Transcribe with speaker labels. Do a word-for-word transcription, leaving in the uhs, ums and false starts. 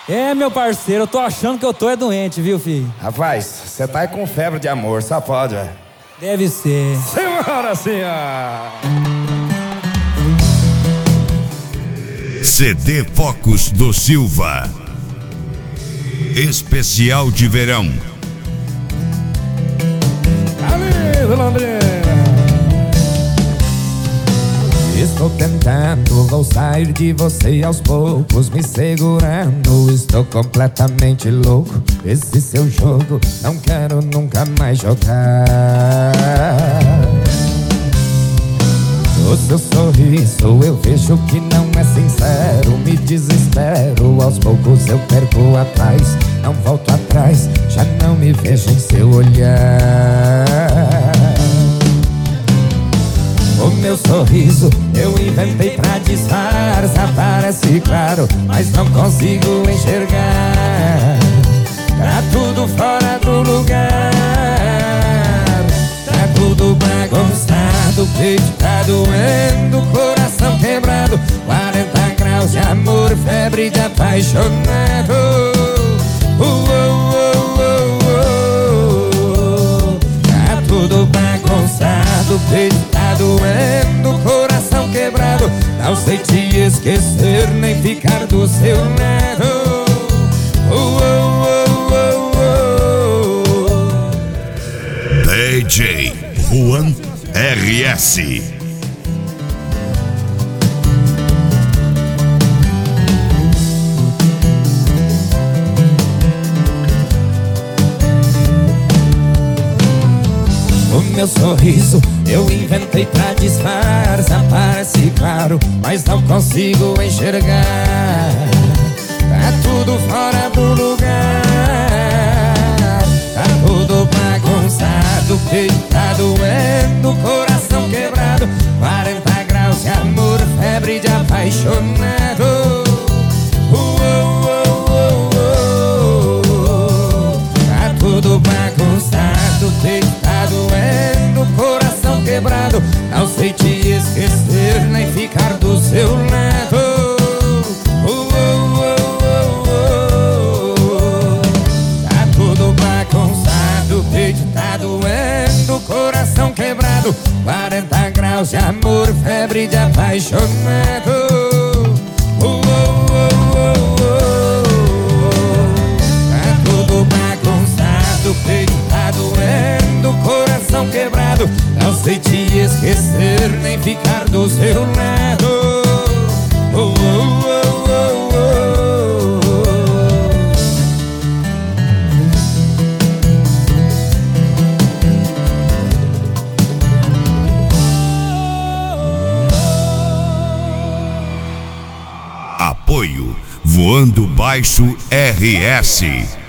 Speaker 1: É, meu parceiro, eu tô achando que eu tô é doente, viu, filho?
Speaker 2: Rapaz, você tá aí com febre de amor, só pode, velho.
Speaker 1: Deve ser.
Speaker 2: Senhora, senhora!
Speaker 3: C D Focos do Silva. Especial de verão.
Speaker 2: Amigo Londrina!
Speaker 4: Estou tentando, vou sair de você aos poucos, me segurando. Estou completamente louco, esse seu jogo não quero nunca mais jogar. O seu sorriso eu vejo que não é sincero, me desespero, aos poucos eu perco atrás. Não volto atrás, já não me vejo em seu olhar. O meu sorriso eu inventei pra disfarçar, parece claro, mas não consigo enxergar. Tá tudo fora do lugar, tá tudo bagunçado, peito tá doendo, coração quebrado, quarenta graus de amor, febre de apaixonado. Uh, uh, uh, uh, uh. Tá tudo bagunçado, peito tá doendo, coração quebrado, não sei te esquecer nem ficar do seu lado. Uh, uh, uh, uh, uh.
Speaker 3: D J Juan R S.
Speaker 4: O meu sorriso eu inventei pra disfarçar, parece claro, mas não consigo enxergar. Tá tudo fora do lugar, tá tudo bagunçado, peito tá doendo, coração quebrado, quarenta graus de amor, febre de apaixonado. Uh, uh, uh, uh, uh. Tá tudo bagunçado, peito tá doendo, coração quebrado, não sei te esquecer nem ficar do seu lado. Uh, uh, uh, uh, uh. Tá tudo bagunçado, peito tá doendo, coração quebrado, quarenta graus de amor, febre de apaixonado. Uh, uh, uh, uh, uh. Tá tudo bagunçado, peito tá doendo, coração quebrado, não sei te esquecer nem ficar do seu lado. Oh, oh, oh, oh,
Speaker 3: Apoio Voando Baixo R S.